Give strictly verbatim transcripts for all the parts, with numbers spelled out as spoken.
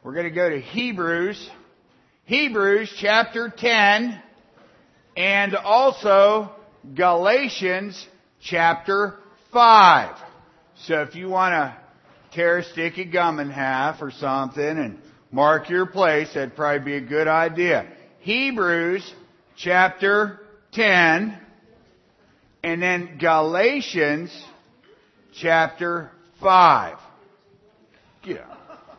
We're going to go to Hebrews, Hebrews chapter ten, and also Galatians chapter five. So if you want to tear a stick of gum in half or something and mark your place, that'd probably be a good idea. Hebrews chapter ten, and then Galatians chapter five. Get up.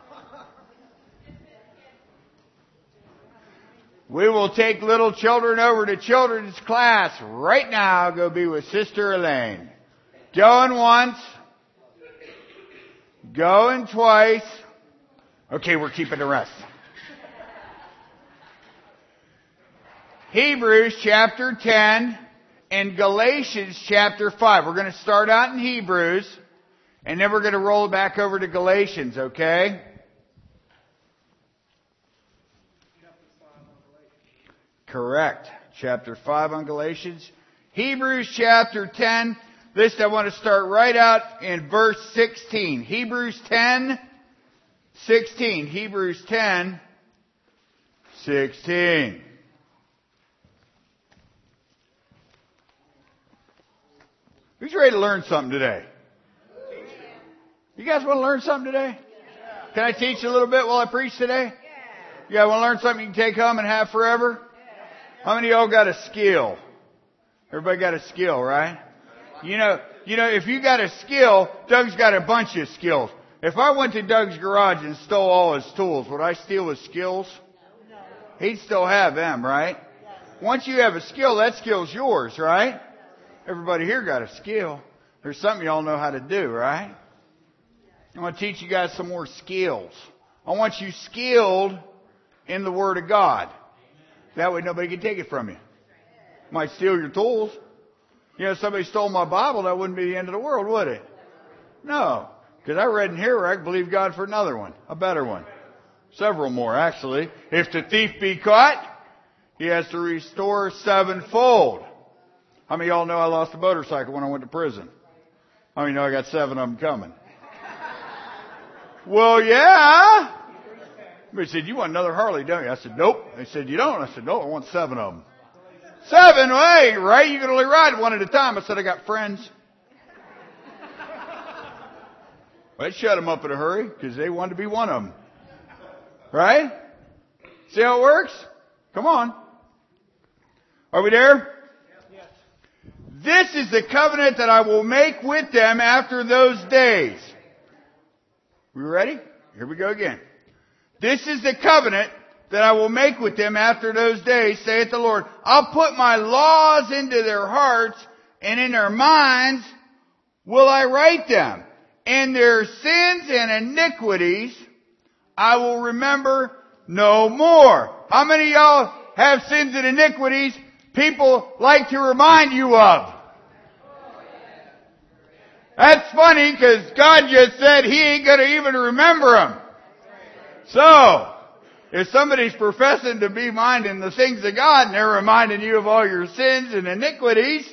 We will take little children over to children's class right now. Go be with Sister Elaine. Going once. Going twice. Okay, we're keeping the rest. Hebrews chapter ten and Galatians chapter five. We're going to start out in Hebrews, and then we're going to roll back over to Galatians, okay? Correct. Chapter five on Galatians. Hebrews chapter ten. This I want to start right out in verse sixteen. Hebrews ten, sixteen. Hebrews ten, sixteen. Who's ready to learn something today? You guys want to learn something today? Can I teach you a little bit while I preach today? You guys want to learn something you can take home and have forever? How many of y'all got a skill? Everybody got a skill, right? You know, you know, if you got a skill, Doug's got a bunch of skills. If I went to Doug's garage and stole all his tools, would I steal his skills? He'd still have them, right? Once you have a skill, that skill's yours, right? Everybody here got a skill. There's something y'all know how to do, right? I want to teach you guys some more skills. I want you skilled in the Word of God. That way nobody can take it from you. Might steal your tools. You know, if somebody stole my Bible, that wouldn't be the end of the world, would it? No. Because I read in here where I believe God for another one. A better one. Several more, actually. If the thief be caught, he has to restore sevenfold. How many of y'all know I lost a motorcycle when I went to prison? How many know I got seven of them coming? Well, yeah. They said, you want another Harley, don't you? I said, nope. They said, you don't? I said, no, I want seven of them. Seven? Well, hey, right? You can only ride one at a time. I said, I got friends. Well, it shut them up in a hurry because they wanted to be one of them. Right? See how it works? Come on. Are we there? Yes. This is the covenant that I will make with them after those days. We ready? Here we go again. This is the covenant that I will make with them after those days, saith the Lord. I'll put my laws into their hearts, and in their minds will I write them. And their sins and iniquities I will remember no more. How many of y'all have sins and iniquities people like to remind you of? That's funny because God just said He ain't going to even remember them. So, if somebody's professing to be minding the things of God and they're reminding you of all your sins and iniquities,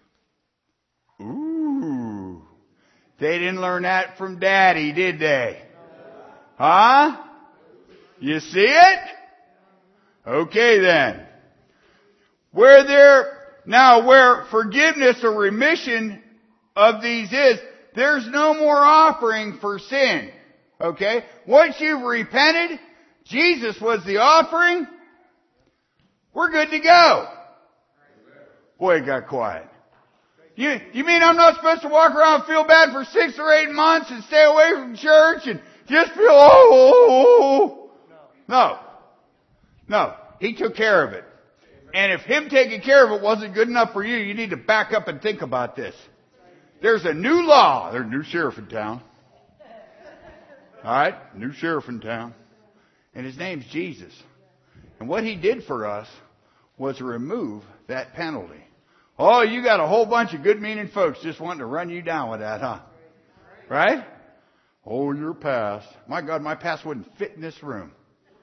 ooh, they didn't learn that from Daddy, did they? Huh? You see it? Okay then. Where there, now where forgiveness or remission of these is, there's no more offering for sin. Okay? Once you've repented, Jesus was the offering, we're good to go. Boy, it got quiet. You, you mean I'm not supposed to walk around and feel bad for six or eight months and stay away from church and just feel, oh, no. No. He took care of it. And if Him taking care of it wasn't good enough for you, you need to back up and think about this. There's a new law. There's a new sheriff in town. All right? New sheriff in town. And His name's Jesus. And what He did for us was remove that penalty. Oh, you got a whole bunch of good-meaning folks just wanting to run you down with that, huh? Right? Oh, your past. My God, my past wouldn't fit in this room.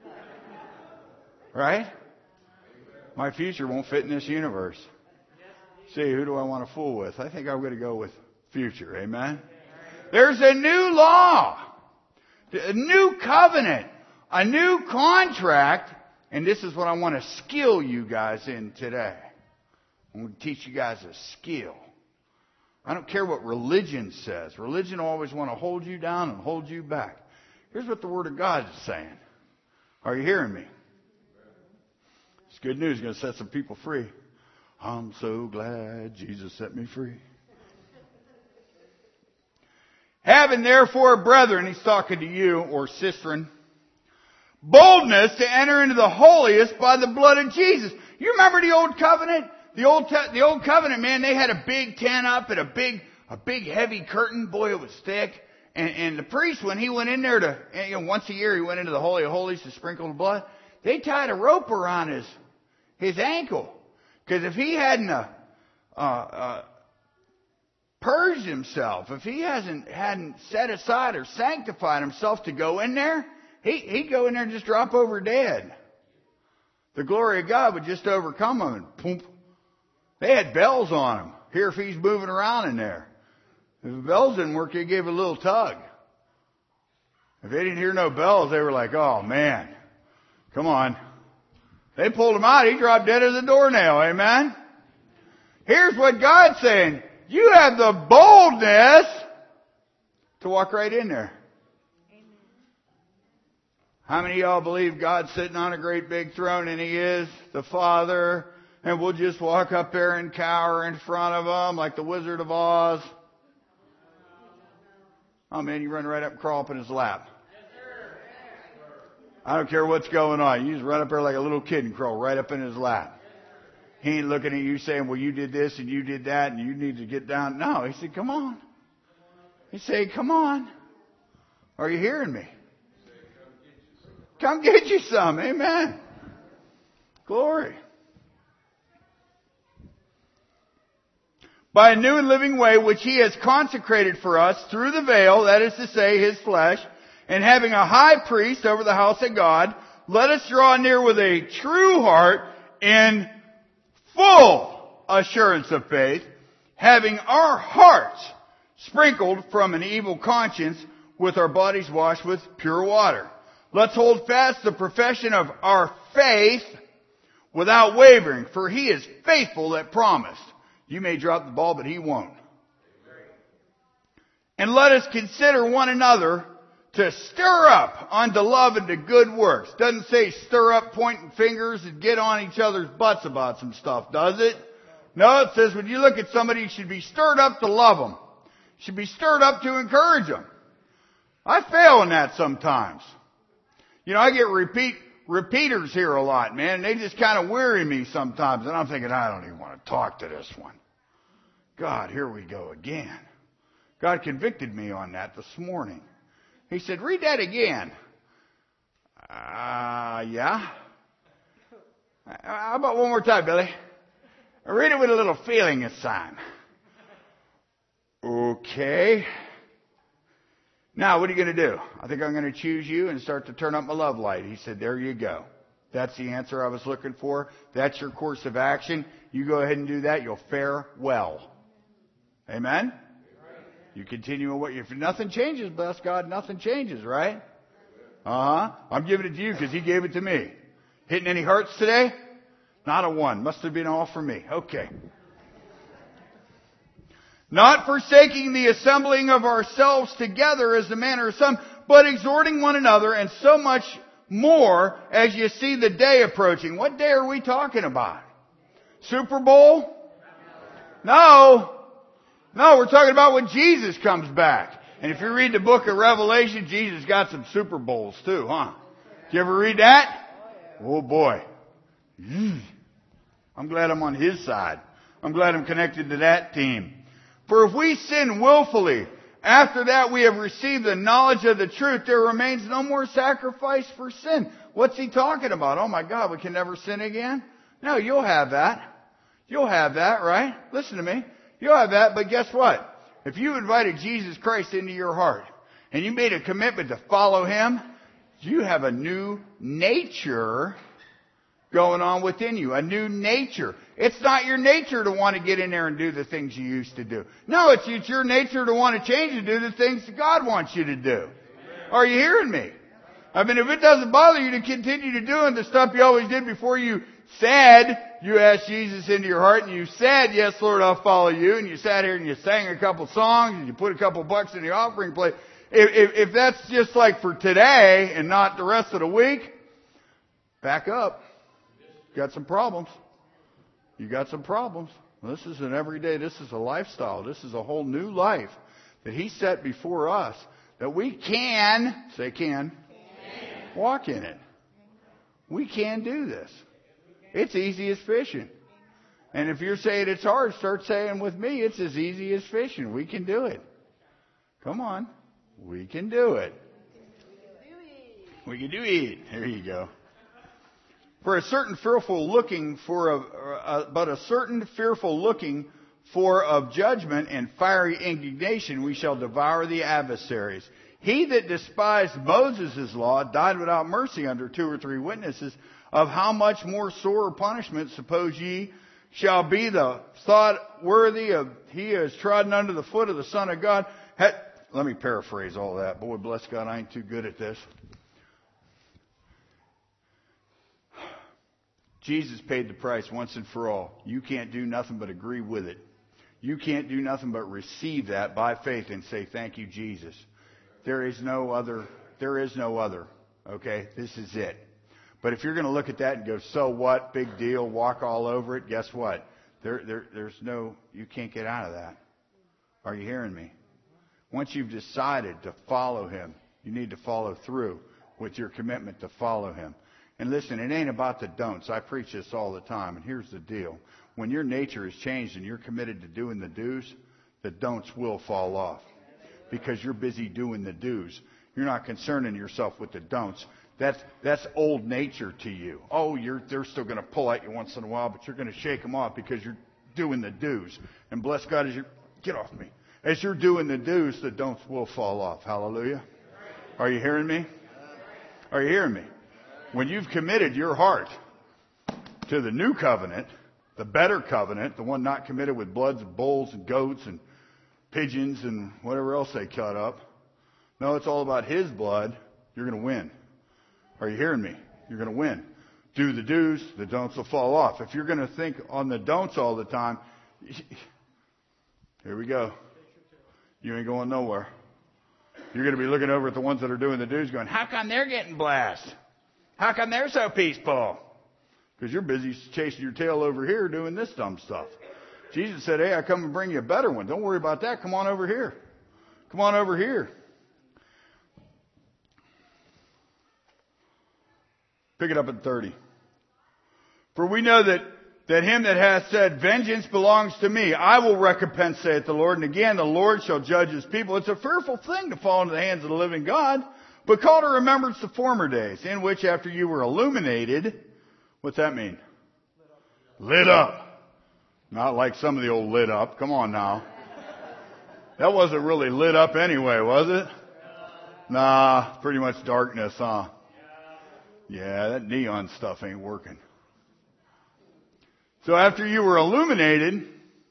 Right? My future won't fit in this universe. See, who do I want to fool with? I think I'm going to go with future. Amen? There's a new law. A new covenant. A new contract, and this is what I want to skill you guys in today. I'm going to teach you guys a skill. I don't care what religion says. Religion always want to hold you down and hold you back. Here's what the Word of God is saying. Are you hearing me? It's good news. It's going to set some people free. I'm so glad Jesus set me free. Having therefore, brethren, he's talking to you, or sistren, boldness to enter into the holiest by the blood of Jesus. You remember the old covenant? The old te- the old covenant, man, they had a big tent up and a big a big heavy curtain. Boy, it was thick. And, and the priest, when he went in there to, you know, once a year, he went into the Holy of Holies to sprinkle the blood. They tied a rope around his his ankle, because if he hadn't uh, uh, uh, purged himself, if he hasn't hadn't set aside or sanctified himself to go in there, he he'd go in there and just drop over dead. The glory of God would just overcome him, and boom. They had bells on him. Hear if he's moving around in there. If the bells didn't work, they gave a little tug. If they didn't hear no bells, they were like, oh man, come on. They pulled him out. He dropped dead as a doornail. Amen. Here's what God's saying. You have the boldness to walk right in there. Amen. How many of y'all believe God's sitting on a great big throne, and He is the Father, and we'll just walk up there and cower in front of Him like the Wizard of Oz? Oh man, you run right up and crawl up in His lap. I don't care what's going on. You just run up there like a little kid and crawl right up in His lap. He ain't looking at you saying, well, you did this and you did that and you need to get down. No, He said, come on. He said, come on. Are you hearing me? Come get you some. Amen. Glory. By a new and living way which He has consecrated for us through the veil, that is to say, His flesh, and having a high priest over the house of God, let us draw near with a true heart in full assurance of faith, having our hearts sprinkled from an evil conscience, with our bodies washed with pure water. Let's hold fast the profession of our faith without wavering, for He is faithful that promised. You may drop the ball, but He won't. And let us consider one another to stir up unto love and to good works. Doesn't say stir up pointing fingers and get on each other's butts about some stuff, does it? No, it says when you look at somebody, you should be stirred up to love them. You should be stirred up to encourage them. I fail in that sometimes. You know, I get repeat repeaters here a lot, man, and they just kind of weary me sometimes. And I'm thinking, I don't even want to talk to this one. God, here we go again. God convicted me on that this morning. He said, read that again. Uh, yeah. How about one more time, Billy? Read it with a little feeling this time. Okay. Now, what are you going to do? I think I'm going to choose you and start to turn up my love light. He said, there you go. That's the answer I was looking for. That's your course of action. You go ahead and do that. You'll fare well. Amen? You continue what you, if nothing changes, bless God, nothing changes, right? Uh-huh. I'm giving it to you because He gave it to me. Hitting any hearts today? Not a one. Must have been all for me. Okay. Not forsaking the assembling of ourselves together as the manner of some, but exhorting one another, and so much more as you see the day approaching. What day are we talking about? Super Bowl? No. No, we're talking about when Jesus comes back. And if you read the book of Revelation, Jesus got some Super Bowls too, huh? Did you ever read that? Oh boy. I'm glad I'm on His side. I'm glad I'm connected to that team. For if we sin willfully, after that we have received the knowledge of the truth, there remains no more sacrifice for sin. What's He talking about? Oh my God, we can never sin again? No, you'll have that. You'll have that, right? Listen to me. You'll have that, but guess what? If you invited Jesus Christ into your heart and you made a commitment to follow Him, you have a new nature going on within you. A new nature. It's not your nature to want to get in there and do the things you used to do. No, it's, it's your nature to want to change and do the things that God wants you to do. Are you hearing me? I mean, if it doesn't bother you to continue to doing the stuff you always did before you said you asked Jesus into your heart and you said, yes, Lord, I'll follow you, and you sat here and you sang a couple songs and you put a couple bucks in the offering plate, if, if, if that's just like for today and not the rest of the week, back up. You got some problems. You got some problems. This is an everyday, this is a lifestyle. This is a whole new life that He set before us that we can, say can, can. walk in it. We can do this. It's easy as fishing. And if you're saying it's hard, start saying with me, it's as easy as fishing. We can do it. Come on. We can do it. We can do it. There you go. For a certain fearful looking for a, a but a certain fearful looking for of judgment and fiery indignation, we shall devour the adversaries. He that despised Moses' law died without mercy under two or three witnesses. Of how much more sore punishment, suppose ye, shall be the thought worthy of he who has trodden under the foot of the Son of God. Had, let me paraphrase all that. Boy, bless God, I ain't too good at this. Jesus paid the price once and for all. You can't do nothing but agree with it. You can't do nothing but receive that by faith and say, thank you, Jesus. There is no other. There is no other. Okay? This is it. But if you're going to look at that and go, so what? Big deal. Walk all over it. Guess what? There, there, there's no, you can't get out of that. Are you hearing me? Once you've decided to follow Him, you need to follow through with your commitment to follow Him. And listen, it ain't about the don'ts. I preach this all the time. And here's the deal. When your nature is changed and you're committed to doing the do's, the don'ts will fall off. Because you're busy doing the do's. You're not concerning yourself with the don'ts. That's, that's old nature to you. Oh, you're, they're still going to pull at you once in a while, but you're going to shake them off because you're doing the do's. And bless God, as you get off me. As you're doing the do's, the don'ts will fall off. Hallelujah. Are you hearing me? Are you hearing me? When you've committed your heart to the new covenant, the better covenant, the one not committed with bloods of bulls and goats and pigeons and whatever else they cut up. No, it's all about His blood. You're going to win. Are you hearing me? You're going to win. Do the do's, the don'ts will fall off. If you're going to think on the don'ts all the time, here we go. You ain't going nowhere. You're going to be looking over at the ones that are doing the do's going, how come they're getting blessed? How come they're so peaceful? Because you're busy chasing your tail over here doing this dumb stuff. Jesus said, hey, I come and bring you a better one. Don't worry about that. Come on over here. Come on over here. Pick it up at thirty. For we know that, that him that hath said, vengeance belongs to me. I will recompense, saith the Lord. And again, the Lord shall judge His people. It's a fearful thing to fall into the hands of the living God. But call to remembrance the former days, in which after you were illuminated, what's that mean? Lit up. Not like some of the old lit up. Come on now. That wasn't really lit up anyway, was it? Nah, pretty much darkness, huh? Yeah, that neon stuff ain't working. So after you were illuminated,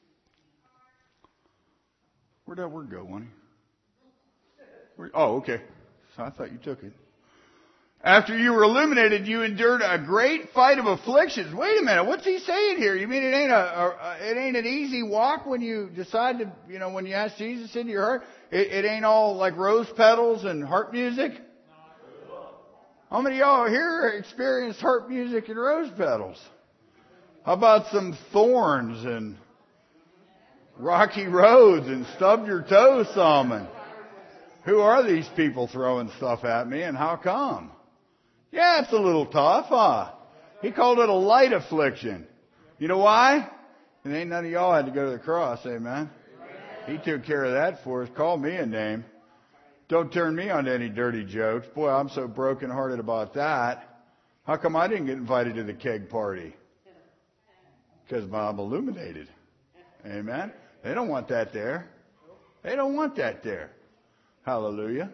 where'd that word go, Winnie? Where, oh, okay. So I thought you took it. After you were illuminated, you endured a great fight of afflictions. Wait a minute, what's he saying here? You mean it ain't a, a it ain't an easy walk when you decide to, you know, when you ask Jesus into your heart? It, it ain't all like rose petals and harp music. How many of y'all here experienced harp music and rose petals? How about some thorns and rocky roads and stub your toe some? And who are these people throwing stuff at me and how come? Yeah, it's a little tough, huh? He called it a light affliction. You know why? And ain't none of y'all had to go to the cross, amen? He took care of that for us. Call me a name. Don't turn me on to any dirty jokes. Boy, I'm so brokenhearted about that. How come I didn't get invited to the keg party? Because I'm illuminated. Amen? They don't want that there. They don't want that there. Hallelujah.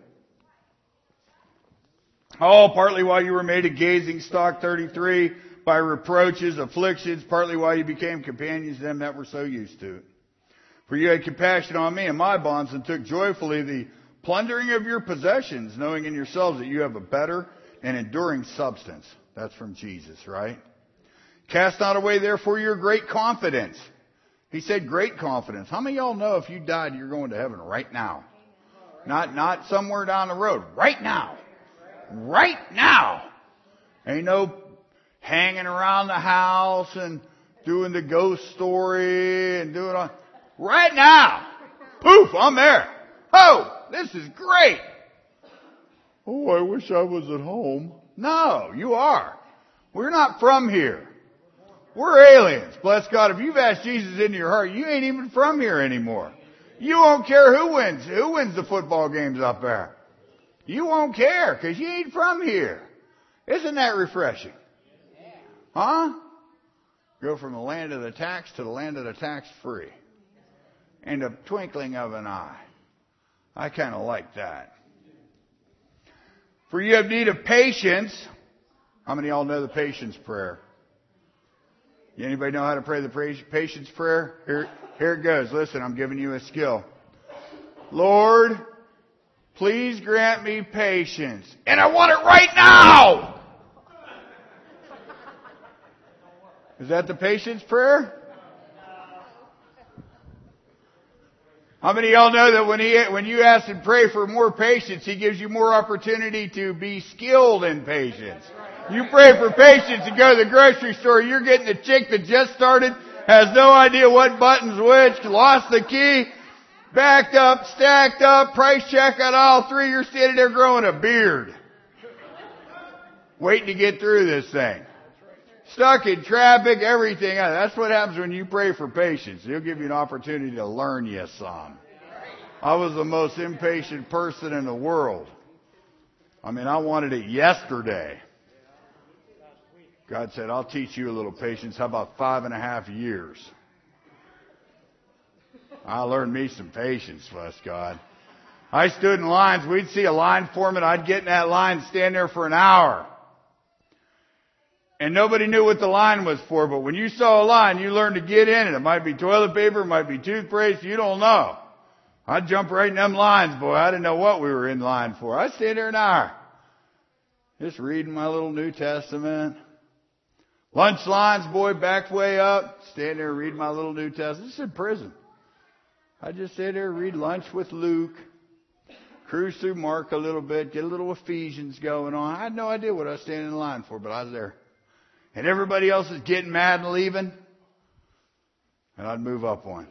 Oh, partly while you were made a gazing stock, thirty-three, by reproaches, afflictions, partly while you became companions of them that were so used to it. For you had compassion on me and my bonds, and took joyfully the plundering of your possessions, knowing in yourselves that you have a better and enduring substance. That's from Jesus, right? Cast not away, therefore, your great confidence. He said great confidence. How many of y'all know if you died, you're going to heaven right now? Not, not somewhere down the road. Right now. Right now. Ain't no hanging around the house and doing the ghost story and doing all. Right now. Poof, I'm there. Oh, this is great. Oh, I wish I was at home. No, you are. We're not from here. We're aliens. Bless God. If you've asked Jesus into your heart, you ain't even from here anymore. You won't care who wins. Who wins the football games up there? You won't care because you ain't from here. Isn't that refreshing? Huh? Go from the land of the tax to the land of the tax free. In the twinkling of an eye. I kind of like that. For you have need of patience. How many of y'all know the patience prayer? Anybody know how to pray the patience prayer? Here, here it goes. Listen, I'm giving you a skill. Lord, please grant me patience. And I want it right now! Is that the patience prayer? How many of y'all know that when he, when you ask and pray for more patience, he gives you more opportunity to be skilled in patience? You pray for patience and go to the grocery store, you're getting a chick that just started, has no idea what button's which, lost the key, backed up, stacked up, price check on all three, you're standing there growing a beard. Waiting to get through this thing. Stuck in traffic, everything. That's what happens when you pray for patience. He'll give you an opportunity to learn you some. I was the most impatient person in the world. I mean, I wanted it yesterday. God said, I'll teach you a little patience. How about five and a half years? I learned me some patience, bless God. I stood in lines. We'd see a line foreman. I'd get in that line and stand there for an hour. And nobody knew what the line was for. But when you saw a line, you learned to get in it. It might be toilet paper. It might be toothpaste. You don't know. I'd jump right in them lines, boy. I didn't know what we were in line for. I'd stay there an hour. Just reading my little New Testament. Lunch lines, boy, back way up. Stand there reading my little New Testament. This is in prison. I just stay there, read lunch with Luke. Cruise through Mark a little bit. Get a little Ephesians going on. I had no idea what I was standing in line for, but I was there. And everybody else is getting mad and leaving. And I'd move up one.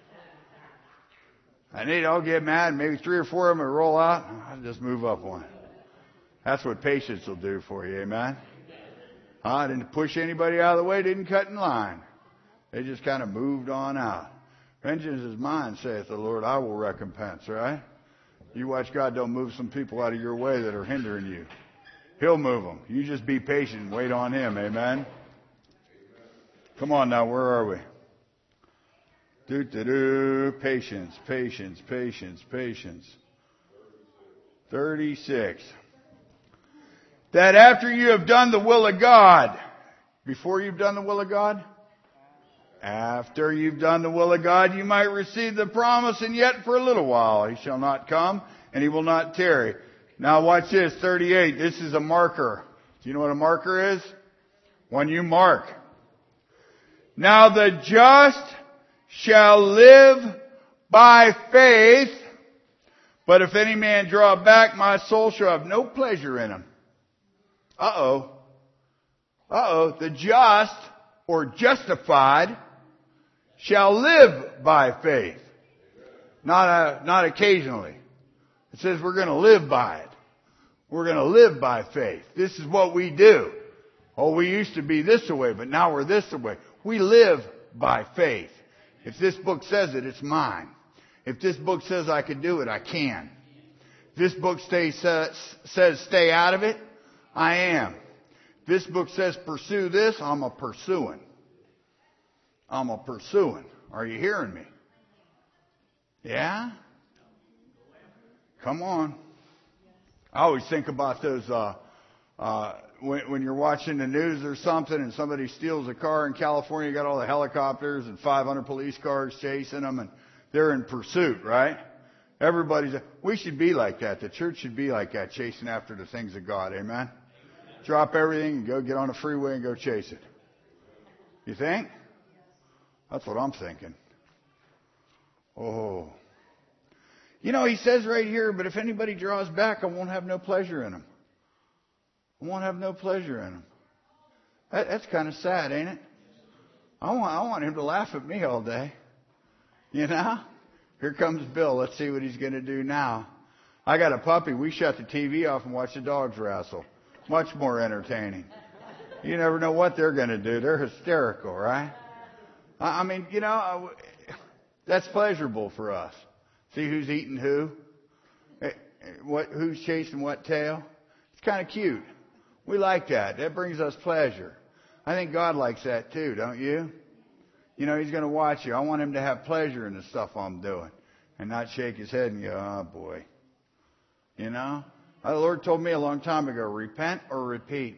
I need all get mad. Maybe three or four of them would roll out. I'd just move up one. That's what patience will do for you. Amen. I didn't push anybody out of the way. Didn't cut in line. They just kind of moved on out. Vengeance is mine, saith the Lord. I will recompense, right? You watch God don't move some people out of your way that are hindering you. He'll move them. You just be patient and wait on Him. Amen? Come on now. Where are we? Do, do, do. Patience, patience, patience, patience. thirty-six. That after you have done the will of God, before you've done the will of God? After you've done the will of God, you might receive the promise, and yet for a little while He shall not come, and He will not tarry. Now watch this, thirty-eight. This is a marker. Do you know what a marker is? When you mark. Now the just shall live by faith, but if any man draw back, my soul shall have no pleasure in him. Uh-oh. Uh-oh. The just, or justified, shall live by faith. Not, uh, not occasionally. It says we're going to live by it. We're going to live by faith. This is what we do. Oh, we used to be this way, but now we're this way. We live by faith. If this book says it, it's mine. If this book says I can do it, I can. If this book stay, says, says stay out of it, I am. If this book says pursue this, I'm a pursuing. I'm a pursuing. Are you hearing me? Yeah? Come on. I always think about those, uh, uh, when, when you're watching the news or something and somebody steals a car in California, you got all the helicopters and five hundred police cars chasing them and they're in pursuit, right? Everybody's, we should be like that. The church should be like that, chasing after the things of God. Amen? Drop everything and go get on the freeway and go chase it. You think? That's what I'm thinking. Oh. You know, he says right here, but if anybody draws back, I won't have no pleasure in him. I won't have no pleasure in him. That, that's kind of sad, ain't it? I want, I want him to laugh at me all day. You know? Here comes Bill. Let's see what he's going to do now. I got a puppy. We shut the T V off and watch the dogs wrestle. Much more entertaining. You never know what they're going to do. They're hysterical, right? I mean, you know, that's pleasurable for us. See who's eating who? What, who's chasing what tail? It's kind of cute. We like that. That brings us pleasure. I think God likes that too, don't you? You know, he's going to watch you. I want him to have pleasure in the stuff I'm doing and not shake his head and go, oh boy. You know? The Lord told me a long time ago, repent or repeat.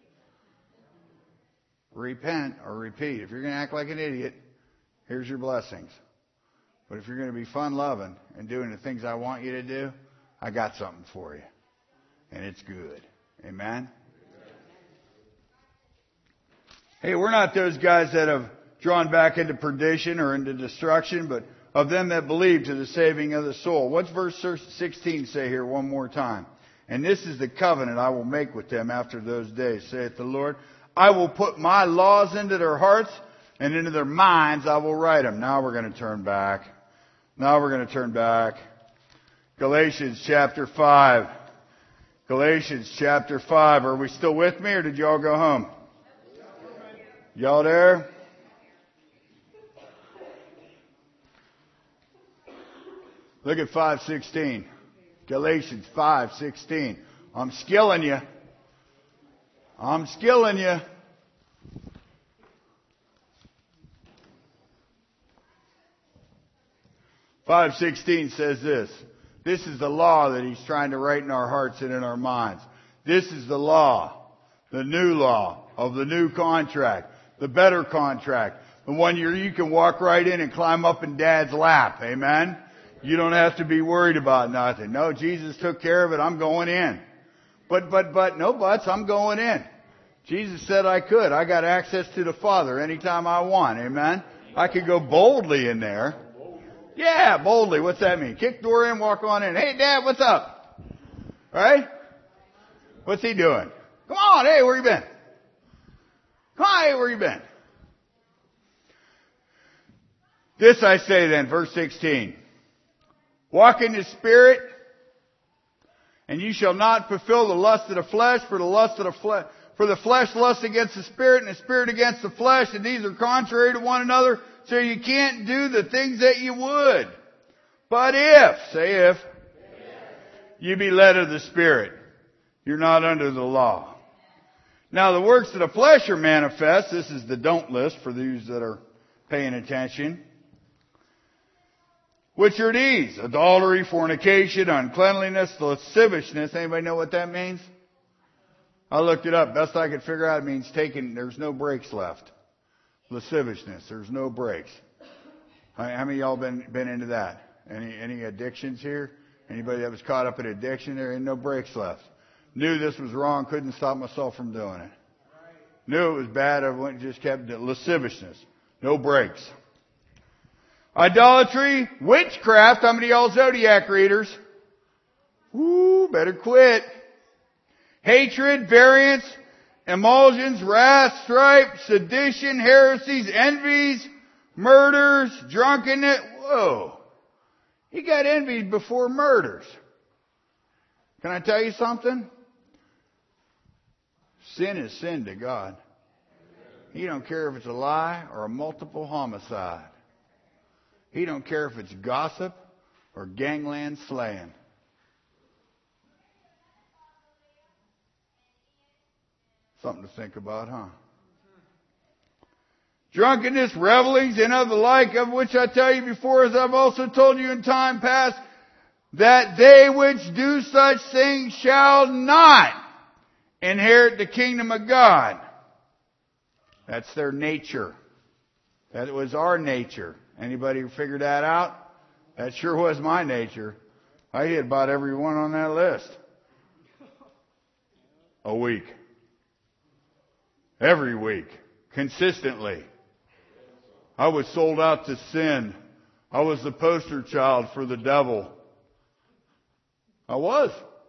Repent or repeat. If you're going to act like an idiot, here's your blessings. But if you're going to be fun-loving and doing the things I want you to do, I got something for you. And it's good. Amen? Hey, we're not those guys that have drawn back into perdition or into destruction, but of them that believe to the saving of the soul. What's verse sixteen say here one more time? And this is the covenant I will make with them after those days, saith the Lord. I will put my laws into their hearts, and into their minds I will write them. Now we're going to turn back. Now we're going to turn back. Galatians chapter five. Galatians chapter five. Are we still with me, or did y'all go home? Y'all there? Look at five sixteen. Galatians five sixteen. I'm skilling you. I'm skilling you. five sixteen says this. This is the law that he's trying to write in our hearts and in our minds. This is the law, the new law of the new contract, the better contract, the one you you can walk right in and climb up in Dad's lap. Amen? You don't have to be worried about nothing. No, Jesus took care of it. I'm going in. But, but, but, no buts. I'm going in. Jesus said I could. I got access to the Father anytime I want. Amen? I could go boldly in there. Yeah, boldly. What's that mean? Kick the door in, walk on in. Hey, Dad, what's up? Right? What's he doing? Come on, hey, where you been? Come on, hey, where you been? This I say then, verse sixteen. Walk in the Spirit, and you shall not fulfill the lust of the flesh, for the lust of the flesh, for the flesh lusts against the Spirit, and the Spirit against the flesh, and these are contrary to one another, so you can't do the things that you would. But if, say if, you be led of the Spirit, you're not under the law. Now the works of the flesh are manifest. This is the don't list for those that are paying attention. Which are these? Adultery, fornication, uncleanliness, lasciviousness. Anybody know what that means? I looked it up. Best I could figure out, it means taking, there's no brakes left. Lasciviousness, there's no brakes. How many of y'all been, been into that? Any, any addictions here? Anybody that was caught up in addiction? There ain't no brakes left. Knew this was wrong, couldn't stop myself from doing it. Knew it was bad, I went and just kept it. Lasciviousness, no brakes. Idolatry, witchcraft. How many of y'all Zodiac readers? Woo, better quit. Hatred, variance, emulsions, wrath, strife, sedition, heresies, envies, murders, drunkenness. Whoa. He got envied before murders. Can I tell you something? Sin is sin to God. He don't care if it's a lie or a multiple homicide. He don't care if it's gossip or gangland slaying. Something to think about, huh? Drunkenness, revelings, and of the like, of which I tell you before, as I've also told you in time past, that they which do such things shall not inherit the kingdom of God. That's their nature. That was our nature. Anybody figure that out? That sure was my nature. I hit about every one on that list. A week. Every week. Consistently. I was sold out to sin. I was the poster child for the devil. I was.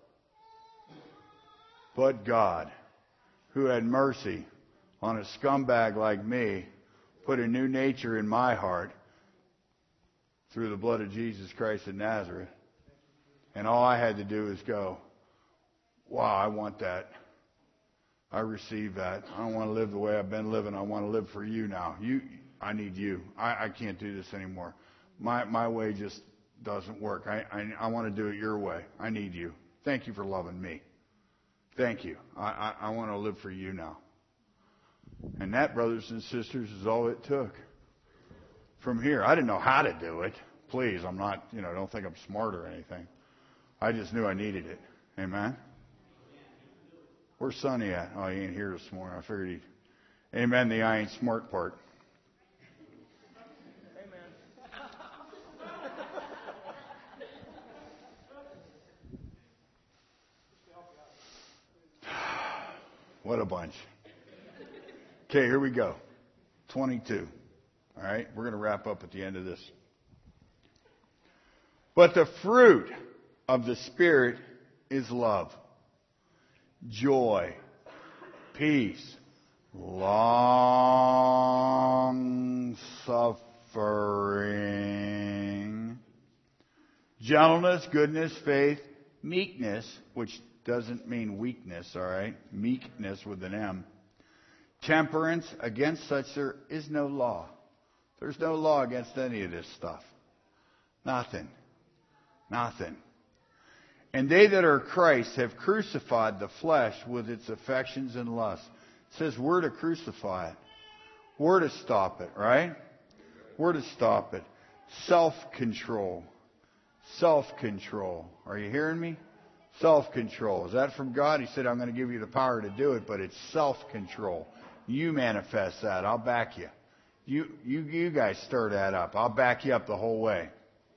But God, who had mercy on a scumbag like me, put a new nature in my heart through the blood of Jesus Christ of Nazareth. And all I had to do is go, wow, I want that. I receive that. I don't want to live the way I've been living. I want to live for you now. You, I need you. I, I can't do this anymore. My my way just doesn't work. I, I, I want to do it your way. I need you. Thank you for loving me. Thank you. I, I, I want to live for you now. And that, brothers and sisters, is all it took. From here, I didn't know how to do it. Please, I'm not, you know, don't think I'm smart or anything. I just knew I needed it. Amen? Where's Sonny at? Oh, he ain't here this morning. I figured he... Amen, the I ain't smart part. What a bunch. Okay, here we go. twenty-two. All right, we're going to wrap up at the end of this. But the fruit of the Spirit is love, joy, peace, long suffering, gentleness, goodness, faith, meekness, which doesn't mean weakness, all right? Meekness with an M. Temperance. Against such there is no law. There's no law against any of this stuff. Nothing. Nothing. And they that are Christ have crucified the flesh with its affections and lusts. It says we're to crucify it. We're to stop it, right? We're to stop it. Self-control. Self-control. Are you hearing me? Self-control. Is that from God? He said, I'm going to give you the power to do it, but it's self-control. You manifest that. I'll back you. You, you, you guys stir that up. I'll back you up the whole way.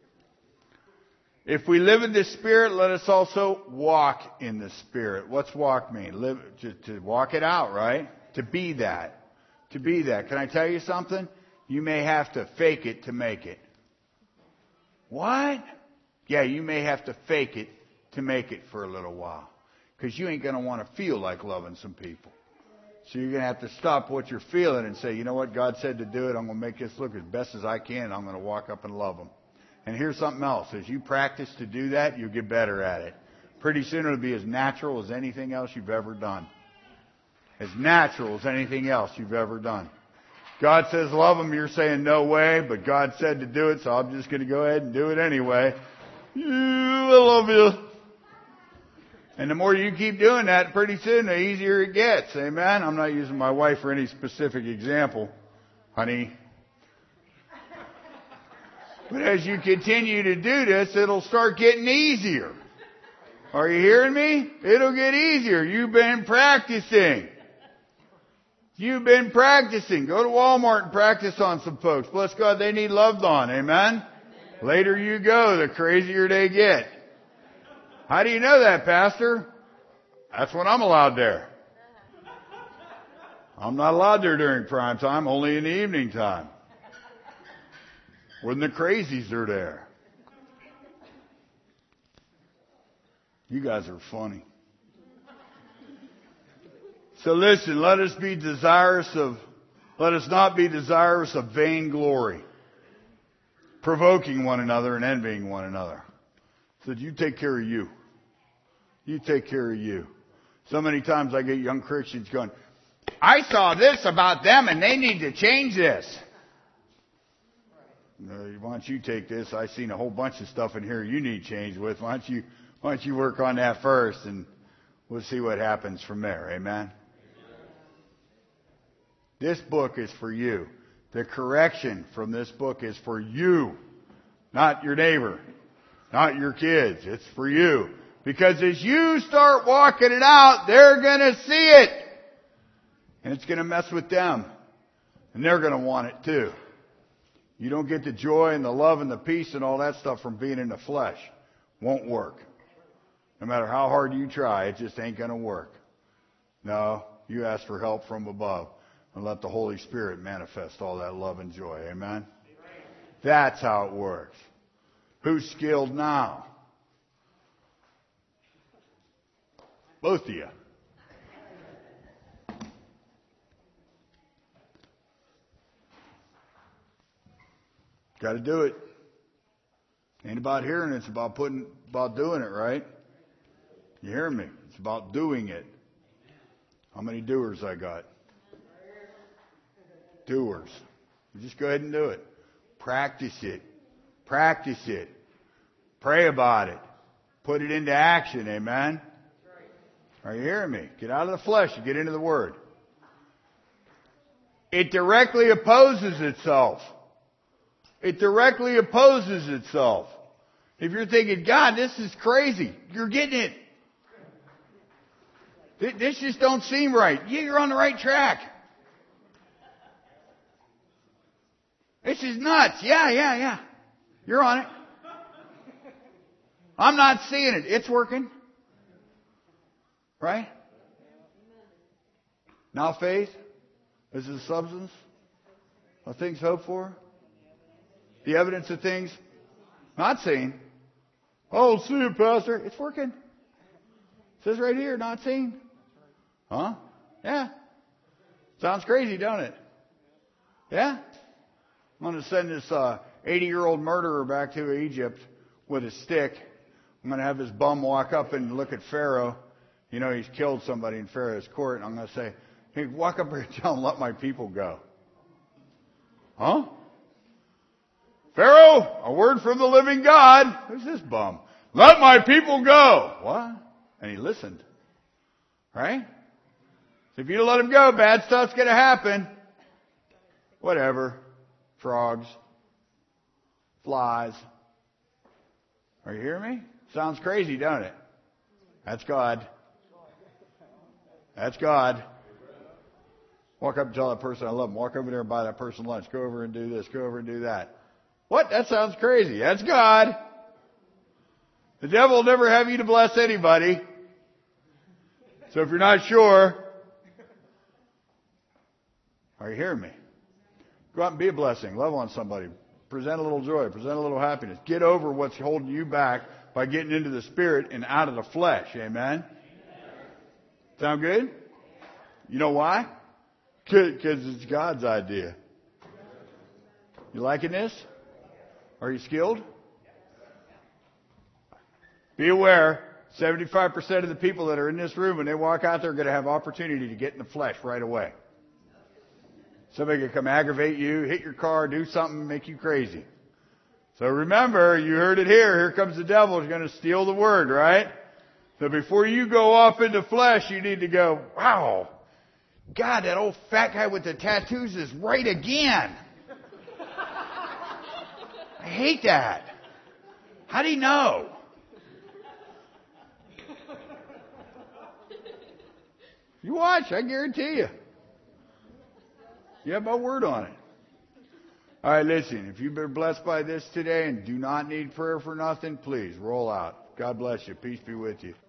If we live in the Spirit, let us also walk in the Spirit. What's walk mean? Live, to, to walk it out, right? To be that. To be that. Can I tell you something? You may have to fake it to make it. What? Yeah, you may have to fake it to make it for a little while. Because you ain't going to want to feel like loving some people. So you're going to have to stop what you're feeling and say, you know what, God said to do it. I'm going to make this look as best as I can. And I'm going to walk up and love them. And here's something else. As you practice to do that, you'll get better at it. Pretty soon it'll be as natural as anything else you've ever done. As natural as anything else you've ever done. God says love them. You're saying no way. But God said to do it. So I'm just going to go ahead and do it anyway. I love you. And the more you keep doing that, pretty soon the easier it gets. Amen? I'm not using my wife for any specific example, honey. But as you continue to do this, it'll start getting easier. Are you hearing me? It'll get easier. You've been practicing. You've been practicing. Go to Walmart and practice on some folks. Bless God, they need loved on. Amen? Later you go, the crazier they get. How do you know that, Pastor? That's when I'm allowed there. I'm not allowed there during prime time, only in the evening time. When the crazies are there. You guys are funny. So listen, let us be desirous of, let us not be desirous of vainglory, provoking one another and envying one another. So you take care of you. You take care of you. So many times I get young Christians going, I saw this about them and they need to change this. Why don't you take this? I've seen a whole bunch of stuff in here you need change with. Why don't you, why don't you work on that first and we'll see what happens from there. Amen? This book is for you. The correction from this book is for you, not your neighbor, not your kids. It's for you. Because as you start walking it out, they're going to see it. And it's going to mess with them. And they're going to want it too. You don't get the joy and the love and the peace and all that stuff from being in the flesh. Won't work. No matter how hard you try, it just ain't going to work. No, you ask for help from above and let the Holy Spirit manifest all that love and joy. Amen? That's how it works. Who's skilled now? Both of you. Got to do it. Ain't about hearing it. It's about putting, about doing it, right? You hear me? It's about doing it. How many doers I got? Doers. You just go ahead and do it. Practice it. Practice it. Pray about it. Put it into action. Amen? Are you hearing me? Get out of the flesh and get into the Word. It directly opposes itself. It directly opposes itself. If you're thinking, God, this is crazy, you're getting it. This just don't seem right. Yeah, you're on the right track. This is nuts. Yeah, yeah, yeah. You're on it. I'm not seeing it. It's working. Right? Now faith is the substance of things hoped for. The evidence of things not seen. Oh, see it, Pastor. It's working. It says right here, not seen. Huh? Yeah. Sounds crazy, don't it? Yeah? I'm going to send this uh, eighty-year-old murderer back to Egypt with a stick. I'm going to have this bum walk up and look at Pharaoh. You know, he's killed somebody in Pharaoh's court. And I'm going to say, hey, walk up here and tell him, let my people go. Huh? Pharaoh, a word from the living God. Who's this bum? Let my people go. What? And he listened. Right? So if you let him go, bad stuff's going to happen. Whatever. Frogs. Flies. Are you hearing me? Sounds crazy, don't it? That's God. That's God. Walk up and tell that person I love them. Walk over there and buy that person lunch. Go over and do this. Go over and do that. What? That sounds crazy. That's God. The devil will never have you to bless anybody. So if you're not sure, are you hearing me? Go out and be a blessing. Love on somebody. Present a little joy. Present a little happiness. Get over what's holding you back by getting into the Spirit and out of the flesh. Amen? Sound good? You know why? Because it's God's idea. You liking this? Are you skilled? Be aware, seventy-five percent of the people that are in this room, when they walk out there, are going to have opportunity to get in the flesh right away. Somebody could come aggravate you, hit your car, do something, make you crazy. So remember, you heard it here. Here comes the devil. He's going to steal the word, right? So before you go off into flesh, you need to go, wow, God, that old fat guy with the tattoos is right again. I hate that. How do you know? You watch, I guarantee you. You have my word on it. All right, listen, if you've been blessed by this today and do not need prayer for nothing, please roll out. God bless you. Peace be with you.